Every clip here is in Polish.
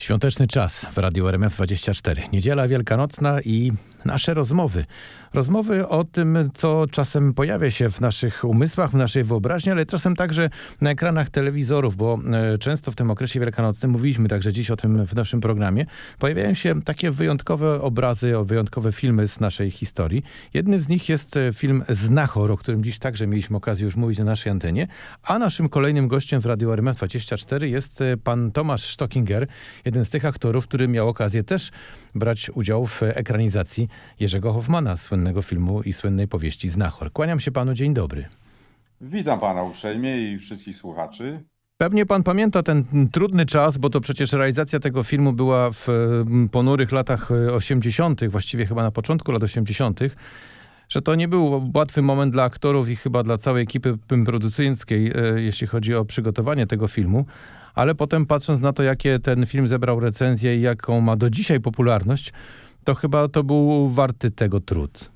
Świąteczny czas w Radiu RMF24. Niedziela wielkanocna i nasze rozmowy. Rozmowy o tym, co czasem pojawia się w naszych umysłach, w naszej wyobraźni, ale czasem także na ekranach telewizorów, bo często w tym okresie wielkanocnym, mówiliśmy także dziś o tym w naszym programie, pojawiają się takie wyjątkowe obrazy, wyjątkowe filmy z naszej historii. Jednym z nich jest film Znachor, o którym dziś także mieliśmy okazję już mówić na naszej antenie, a naszym kolejnym gościem w Radiu RMF24 jest pan Tomasz Stockinger, jeden z tych aktorów, który miał okazję też brać udział w ekranizacji Jerzego Hoffmana, słynnego filmu i słynnej powieści Znachor. Kłaniam się panu, dzień dobry. Witam pana uprzejmie i wszystkich słuchaczy. Pewnie pan pamięta ten trudny czas, bo to przecież realizacja tego filmu była w ponurych latach 80., właściwie chyba na początku lat 80., że to nie był łatwy moment dla aktorów i chyba dla całej ekipy producenckiej, jeśli chodzi o przygotowanie tego filmu. Ale potem patrząc na to, jakie ten film zebrał recenzję i jaką ma do dzisiaj popularność, to chyba to był warty tego trud.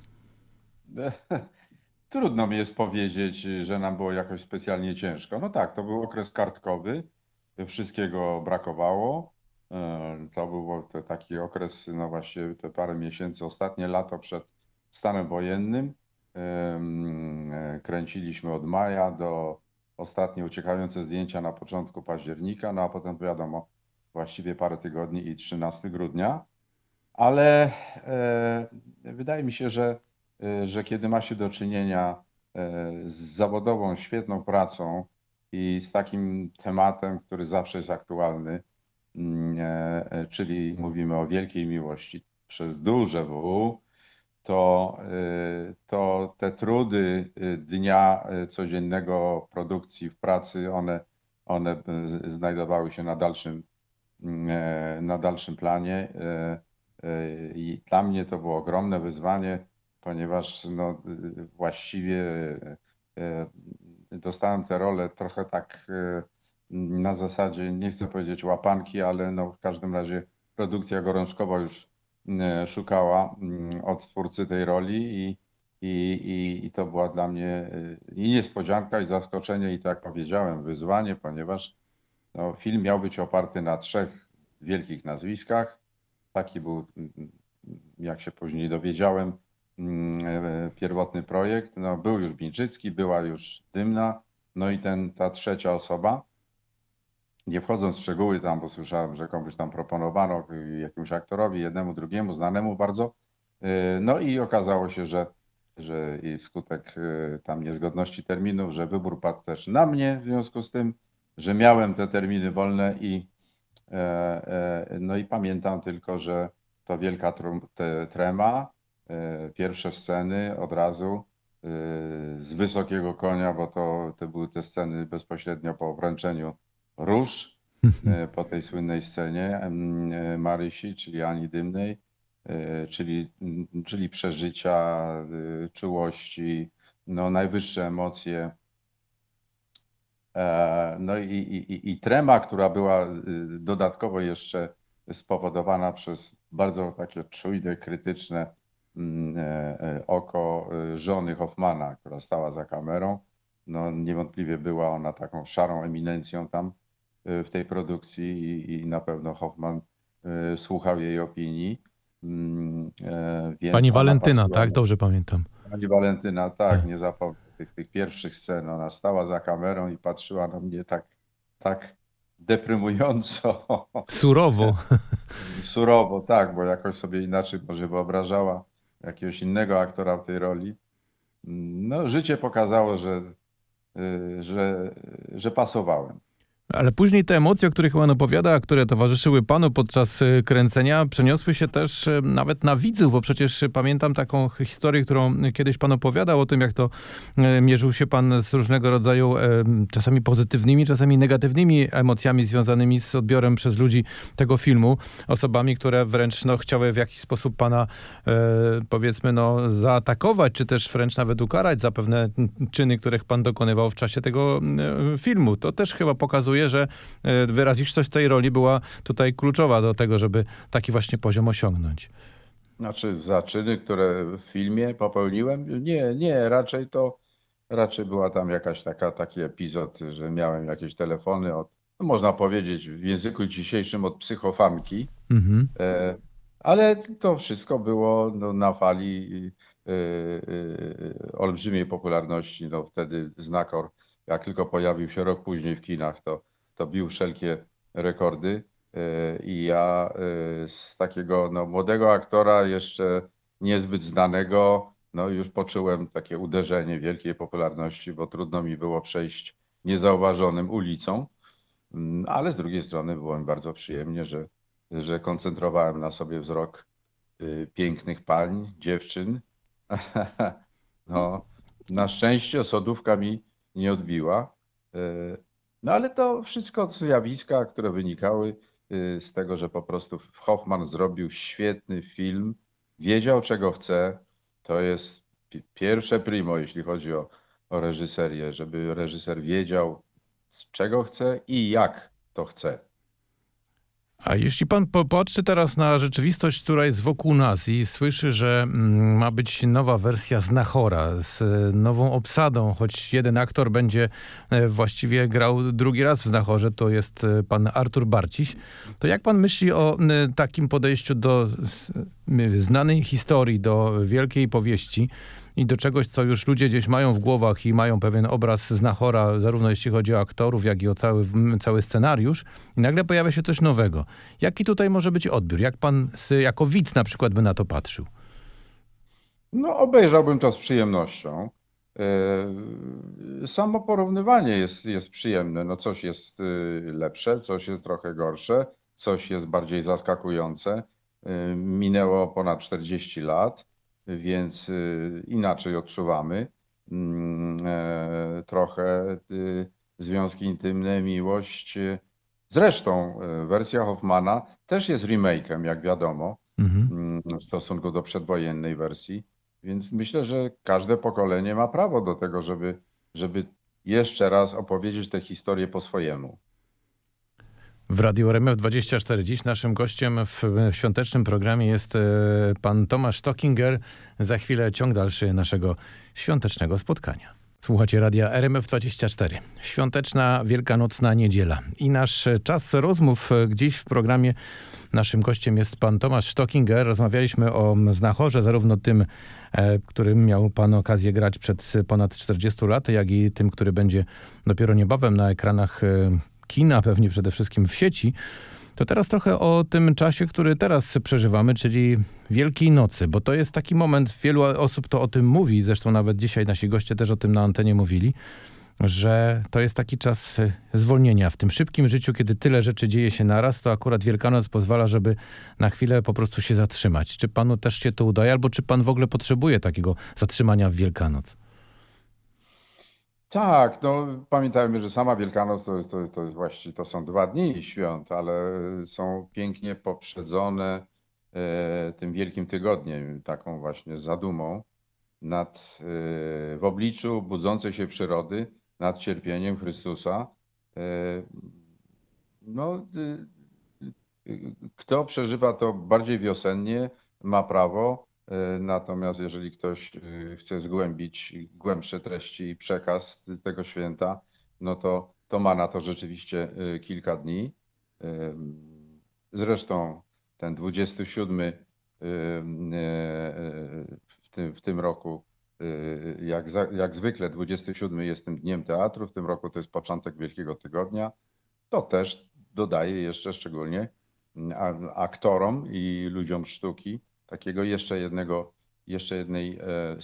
Trudno mi jest powiedzieć, że nam było jakoś specjalnie ciężko. No tak, to był okres kartkowy, wszystkiego brakowało. To był taki okres, no właśnie te parę miesięcy, ostatnie lato przed stanem wojennym. Kręciliśmy od maja do ostatnie uciekające zdjęcia na początku października, no a potem wiadomo, właściwie parę tygodni i 13 grudnia. Ale wydaje mi się, że kiedy ma się do czynienia z zawodową, świetną pracą i z takim tematem, który zawsze jest aktualny, czyli mówimy o wielkiej miłości przez duże W, to te trudy dnia codziennego produkcji w pracy, one znajdowały się na dalszym planie. I dla mnie to było ogromne wyzwanie, ponieważ no, właściwie dostałem tę rolę trochę tak na zasadzie, nie chcę powiedzieć łapanki, ale no, w każdym razie produkcja gorączkowa już szukała od twórcy tej roli i to była dla mnie i niespodzianka, i zaskoczenie, i tak jak powiedziałem, wyzwanie, ponieważ no, film miał być oparty na 3 wielkich nazwiskach. Taki był, jak się później dowiedziałem, pierwotny projekt. No, był już Bińczycki, była już Dymna, no i ta trzecia osoba. Nie wchodząc w szczegóły tam, bo słyszałem, że komuś tam proponowano, jakiemuś aktorowi, jednemu, drugiemu, znanemu bardzo. No i okazało się, że i wskutek tam niezgodności terminów, że wybór padł też na mnie, w związku z tym, że miałem te terminy wolne no i pamiętam tylko, że to wielka trema, pierwsze sceny od razu z wysokiego konia, bo to były te sceny bezpośrednio po wręczeniu róż, po tej słynnej scenie Marysi, czyli Ani Dymnej, czyli przeżycia, czułości, no najwyższe emocje. No i trema, która była dodatkowo jeszcze spowodowana przez bardzo takie czujne, krytyczne oko żony Hoffmana, która stała za kamerą. No niewątpliwie była ona taką szarą eminencją tam w tej produkcji i na pewno Hoffman słuchał jej opinii. Więc pani Walentyna, tak? Dobrze pamiętam. Pani Walentyna, tak, nie zapomnę tych pierwszych scen. Ona stała za kamerą i patrzyła na mnie tak deprymująco. Surowo. Surowo, tak, bo jakoś sobie inaczej może wyobrażała jakiegoś innego aktora w tej roli. No, życie pokazało, że pasowałem. Ale później te emocje, o których pan opowiada, które towarzyszyły panu podczas kręcenia, przeniosły się też nawet na widzów, bo przecież pamiętam taką historię, którą kiedyś pan opowiadał o tym, jak to mierzył się pan z różnego rodzaju czasami pozytywnymi, czasami negatywnymi emocjami związanymi z odbiorem przez ludzi tego filmu. Osobami, które wręcz chciały w jakiś sposób pana powiedzmy zaatakować, czy też wręcz nawet ukarać za pewne czyny, których pan dokonywał w czasie tego filmu. To też chyba pokazuje, że wyrazistość tej roli była tutaj kluczowa do tego, żeby taki właśnie poziom osiągnąć. Znaczy za czyny, które w filmie popełniłem? Nie, raczej była tam taki epizod, że miałem jakieś telefony no można powiedzieć w języku dzisiejszym od psychofanki, Mhm. ale to wszystko było no, na fali olbrzymiej popularności. No, wtedy Znakor, jak tylko pojawił się rok później w kinach, to bił wszelkie rekordy. I ja z takiego no, młodego aktora, jeszcze niezbyt znanego, no już poczułem takie uderzenie wielkiej popularności, bo trudno mi było przejść niezauważonym ulicą. Ale z drugiej strony było mi bardzo przyjemnie, że koncentrowałem na sobie wzrok pięknych pań, dziewczyn. No, na szczęście sodówka mi nie odbiła. No ale to wszystko zjawiska, które wynikały z tego, że po prostu Hoffman zrobił świetny film, wiedział czego chce. To jest pierwsze primo, jeśli chodzi o reżyserię, żeby reżyser wiedział czego chce i jak to chce. A jeśli pan popatrzy teraz na rzeczywistość, która jest wokół nas i słyszy, że ma być nowa wersja Znachora z nową obsadą, choć jeden aktor będzie właściwie grał drugi raz w Znachorze, to jest pan Artur Barciś, to jak pan myśli o takim podejściu do znanej historii, do wielkiej powieści i do czegoś, co już ludzie gdzieś mają w głowach i mają pewien obraz Znachora, zarówno jeśli chodzi o aktorów, jak i o cały scenariusz, i nagle pojawia się coś nowego. Jaki tutaj może być odbiór? Jak pan jako widz na przykład by na to patrzył? No, obejrzałbym to z przyjemnością. Samo porównywanie jest przyjemne. No, coś jest lepsze, coś jest trochę gorsze, coś jest bardziej zaskakujące. Minęło ponad 40 lat, więc inaczej odczuwamy. Trochę związki intymne, miłość. Zresztą wersja Hoffmana też jest remake'em, jak wiadomo, Mhm. w stosunku do przedwojennej wersji. Więc myślę, że każde pokolenie ma prawo do tego, żeby jeszcze raz opowiedzieć tę historię po swojemu. W Radiu RMF24 dziś naszym gościem w świątecznym programie jest pan Tomasz Stockinger. Za chwilę ciąg dalszy naszego świątecznego spotkania. Słuchacie Radia RMF24. Świąteczna, wielkanocna niedziela. I nasz czas rozmów dziś w programie. Naszym gościem jest pan Tomasz Stockinger. Rozmawialiśmy o Znachorze, zarówno tym, którym miał pan okazję grać przed ponad 40 laty, jak i tym, który będzie dopiero niebawem na ekranach kina, pewnie przede wszystkim w sieci. To teraz trochę o tym czasie, który teraz przeżywamy, czyli Wielkiej Nocy, bo to jest taki moment, wielu osób to o tym mówi, zresztą nawet dzisiaj nasi goście też o tym na antenie mówili, że to jest taki czas zwolnienia. W tym szybkim życiu, kiedy tyle rzeczy dzieje się naraz, to akurat Wielkanoc pozwala, żeby na chwilę po prostu się zatrzymać. Czy panu też się to udaje, albo czy pan w ogóle potrzebuje takiego zatrzymania w Wielkanoc? Tak, no pamiętajmy, że sama Wielkanoc to jest właściwie to są 2 dni świąt, ale są pięknie poprzedzone tym Wielkim Tygodniem, taką właśnie zadumą w obliczu budzącej się przyrody, nad cierpieniem Chrystusa. E, No, kto przeżywa to bardziej wiosennie, ma prawo. Natomiast jeżeli ktoś chce zgłębić głębsze treści i przekaz tego święta, no to ma na to rzeczywiście kilka dni. Zresztą ten 27 w tym roku, jak zwykle 27 jest tym dniem teatru, w tym roku to jest początek Wielkiego Tygodnia. To też dodaje jeszcze szczególnie aktorom i ludziom sztuki takiego jeszcze jednej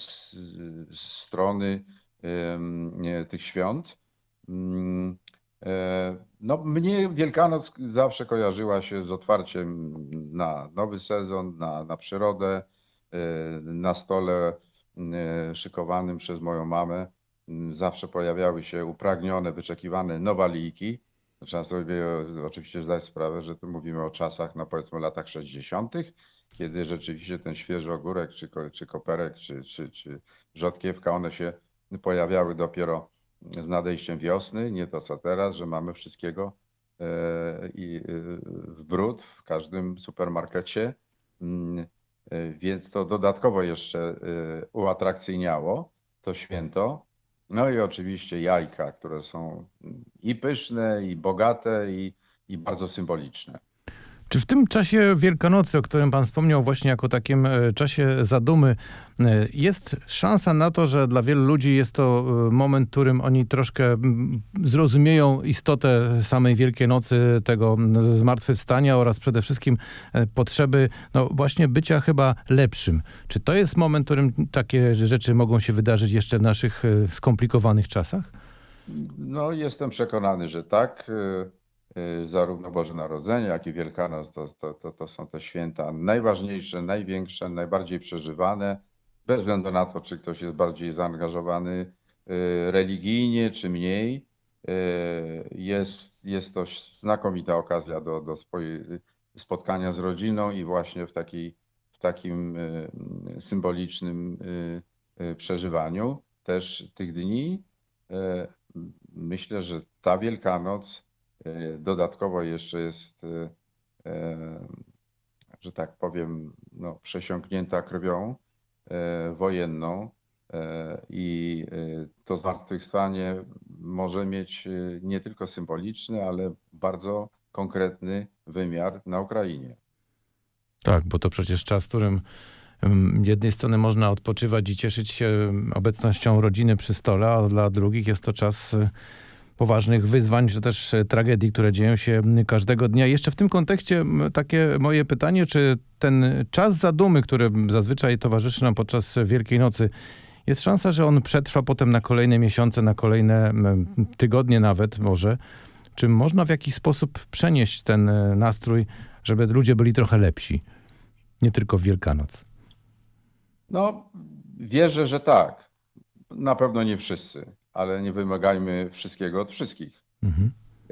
strony tych świąt. No, mnie Wielkanoc zawsze kojarzyła się z otwarciem na nowy sezon, na przyrodę, na stole szykowanym przez moją mamę. Zawsze pojawiały się upragnione, wyczekiwane nowalijki. Trzeba sobie oczywiście zdać sprawę, że tu mówimy o czasach, no powiedzmy latach 60., kiedy rzeczywiście ten świeży ogórek, czy koperek, czy rzodkiewka, one się pojawiały dopiero z nadejściem wiosny, nie to co teraz, że mamy wszystkiego i w bród w każdym supermarkecie, więc to dodatkowo jeszcze uatrakcyjniało to święto. No i oczywiście jajka, które są i pyszne, i bogate, i bardzo symboliczne. Czy w tym czasie Wielkanocy, o którym pan wspomniał właśnie jako takim czasie zadumy, jest szansa na to, że dla wielu ludzi jest to moment, w którym oni troszkę zrozumieją istotę samej Wielkiej Nocy, tego zmartwychwstania oraz przede wszystkim potrzeby no właśnie bycia chyba lepszym. Czy to jest moment, w którym takie rzeczy mogą się wydarzyć jeszcze w naszych skomplikowanych czasach? No, jestem przekonany, że tak. Zarówno Boże Narodzenie, jak i Wielkanoc to są te święta najważniejsze, największe, najbardziej przeżywane, bez względu na to, czy ktoś jest bardziej zaangażowany religijnie, czy mniej. Jest to znakomita okazja do spotkania z rodziną i właśnie w takim symbolicznym przeżywaniu też tych dni. Myślę, że ta Wielkanoc dodatkowo jeszcze jest, że tak powiem, no, przesiąknięta krwią wojenną i to zmartwychwstanie może mieć nie tylko symboliczny, ale bardzo konkretny wymiar na Ukrainie. Tak, bo to przecież czas, w którym z jednej strony można odpoczywać i cieszyć się obecnością rodziny przy stole, a dla drugich jest to czas poważnych wyzwań, czy też tragedii, które dzieją się każdego dnia. Jeszcze w tym kontekście takie moje pytanie, czy ten czas zadumy, który zazwyczaj towarzyszy nam podczas Wielkiej Nocy, jest szansa, że on przetrwa potem na kolejne miesiące, na kolejne tygodnie nawet może? Czy można w jakiś sposób przenieść ten nastrój, żeby ludzie byli trochę lepsi? Nie tylko w Wielkanoc. No, wierzę, że tak. Na pewno nie wszyscy, ale nie wymagajmy wszystkiego od wszystkich. Mhm.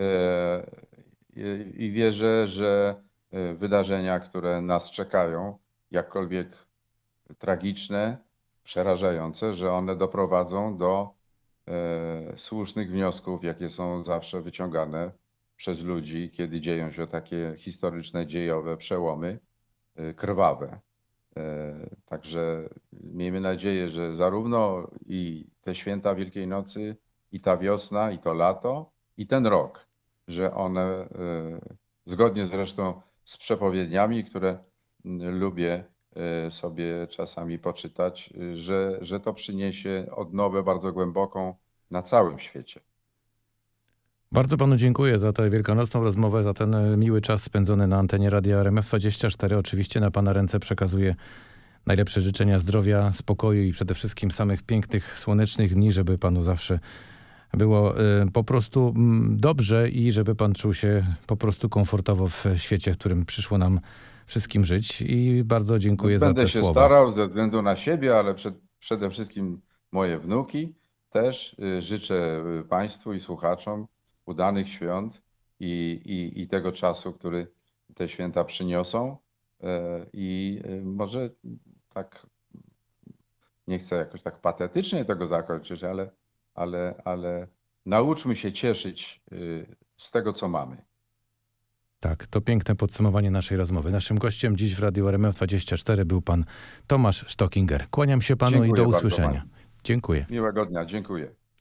I wierzę, że wydarzenia, które nas czekają, jakkolwiek tragiczne, przerażające, że one doprowadzą do słusznych wniosków, jakie są zawsze wyciągane przez ludzi, kiedy dzieją się takie historyczne, dziejowe przełomy, krwawe. Także miejmy nadzieję, że zarówno i te święta Wielkiej Nocy, i ta wiosna, i to lato, i ten rok, że one, zgodnie zresztą z przepowiedniami, które lubię sobie czasami poczytać, że to przyniesie odnowę bardzo głęboką na całym świecie. Bardzo panu dziękuję za tę wielkanocną rozmowę, za ten miły czas spędzony na antenie Radia RMF24. Oczywiście na pana ręce przekazuję najlepsze życzenia zdrowia, spokoju i przede wszystkim samych pięknych, słonecznych dni, żeby panu zawsze było po prostu dobrze i żeby pan czuł się po prostu komfortowo w świecie, w którym przyszło nam wszystkim żyć. I bardzo dziękuję za te Będę się słowa. starał ze względu na siebie, ale przede wszystkim moje wnuki też. Życzę państwu i słuchaczom udanych świąt i tego czasu, który te święta przyniosą. I może tak, nie chcę jakoś tak patetycznie tego zakończyć, ale nauczmy się cieszyć z tego, co mamy. Tak, to piękne podsumowanie naszej rozmowy. Naszym gościem dziś w Radiu RMF24 był pan Tomasz Stockinger. Kłaniam się panu Dziękuję i do bardzo usłyszenia. panu. Dziękuję. Miłego dnia, dziękuję.